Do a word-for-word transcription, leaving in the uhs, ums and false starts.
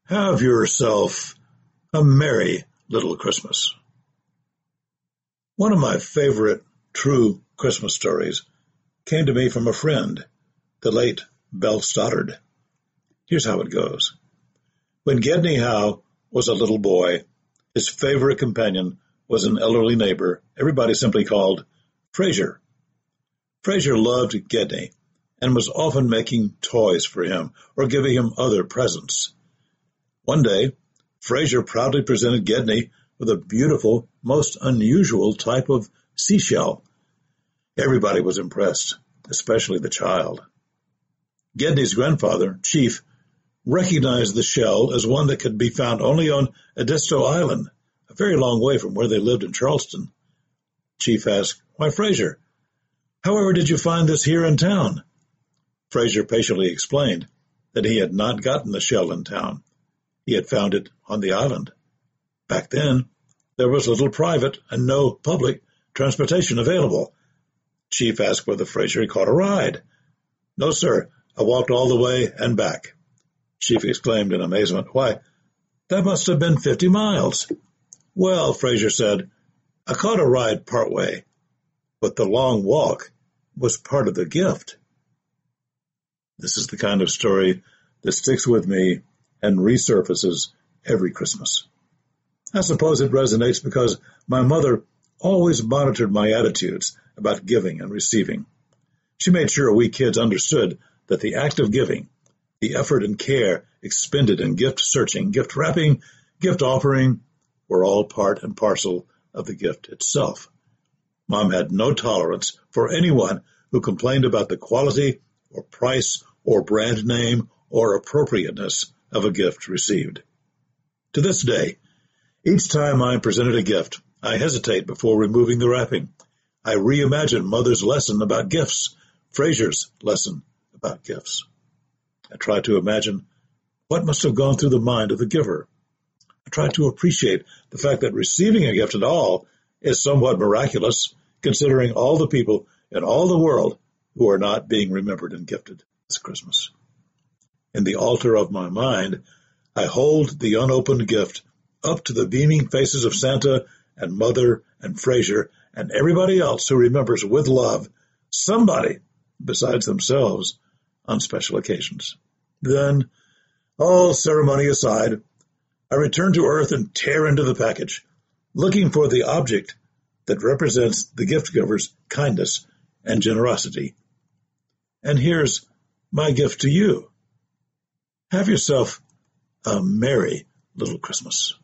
Have yourself a merry little Christmas. One of my favorite true Christmas stories came to me from a friend, the late Belle Stoddard. Here's how it goes. When Gedney Howe was a little boy, his favorite companion was an elderly neighbor everybody simply called Fraser. Fraser loved Gedney and was often making toys for him or giving him other presents. One day, Fraser proudly presented Gedney with a beautiful, most unusual type of seashell. Everybody was impressed, especially the child. Gedney's grandfather, Chief, recognized the shell as one that could be found only on Edisto Island, a very long way from where they lived in Charleston. Chief asked, "Why, Fraser, however did you find this here in town?" Fraser patiently explained that he had not gotten the shell in town. He had found it on the island. Back then, there was little private and no public transportation available. Chief asked whether Fraser had caught a ride. "No, sir, I walked all the way and back." Chief exclaimed in amazement, "Why, that must have been fifty miles. "Well," Fraser said, "I caught a ride part way, but the long walk was part of the gift." This is the kind of story that sticks with me and resurfaces every Christmas. I suppose it resonates because my mother always monitored my attitudes about giving and receiving. She made sure we kids understood that the act of giving, the effort and care expended in gift searching, gift wrapping, gift offering, were all part and parcel of the gift itself. Mom had no tolerance for anyone who complained about the quality or price or brand name or appropriateness of a gift received. To this day, each time I'm presented a gift, I hesitate before removing the wrapping. I reimagine Mother's lesson about gifts, Fraser's lesson about gifts. I try to imagine what must have gone through the mind of the giver. I try to appreciate the fact that receiving a gift at all is somewhat miraculous, considering all the people in all the world who are not being remembered and gifted this Christmas. In the altar of my mind, I hold the unopened gift up to the beaming faces of Santa and Mother and Fraser and everybody else who remembers with love somebody besides themselves on special occasions. Then, all ceremony aside, I return to earth and tear into the package, looking for the object that represents the gift giver's kindness and generosity. And here's my gift to you. Have yourself a merry little Christmas.